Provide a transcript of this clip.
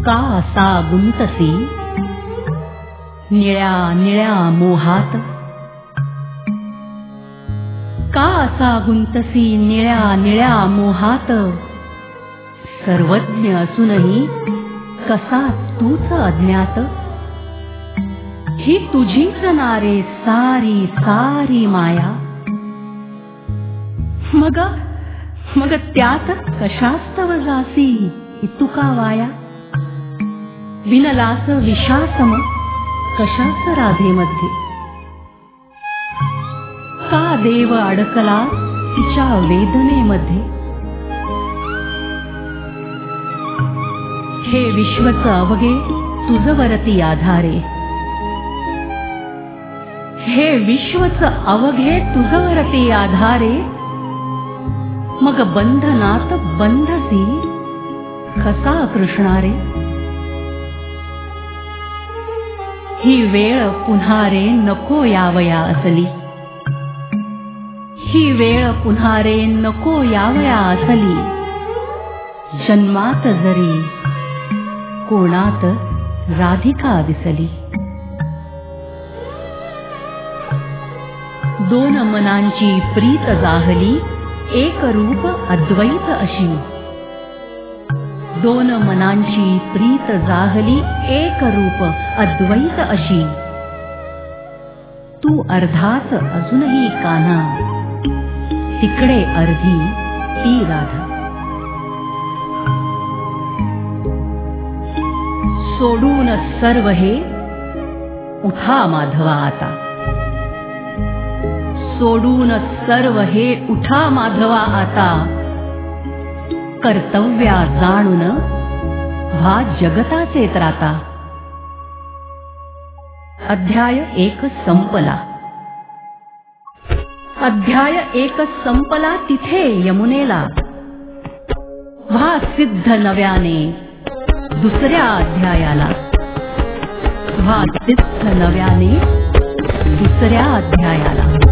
का असा गुंतसी निळ्या निळ्या मोहात, का असा गुंतसी निळ्या निळ्या मोहात, सर्वज्ञ असूनही कसा तूच अज्ञात, ही तुझीच नारे सारी सारी माया, मग त्यात कशास्तव जासी तुका वाया, विनलास विषासम कशास राधेमध्ये, का देव अडकला तिच्या वेदनेमध्ये, हे विश्वच अवघे तुझवरती आधारे, हे विश्वच अवघे तुझवरती आधारे, मग बंधनात बंधसी कसा कृष्णारे, ही वेळ पुन्हा रे नको यावया असली, ही वेळ पुन्हा रे नको यावया असली, जन्मात जरी कोणात राधिका दिसली. दोन मनांची प्रीत जाहली एक रूप अद्वैत अशी, दोन मनांची प्रीत जाहली एक रूप अद्वैत अशी, तू अर्धाच अजूनही कान्हा, तिकडे अर्धी ती राधा. सोडून सर्व हे उठा माधवा आता, सोडून सर्व हे उठा माधवा आता, कर्तव्या जाणून व्हा जगताचे त्राता. अध्याय 1 संपला. अध्याय 1 संपला तिथे यमुनेला, व्हा सिद्ध नव्याने दुसऱ्या अध्यायाला, व्हा सिद्ध नव्याने दुसऱ्या अध्यायाला.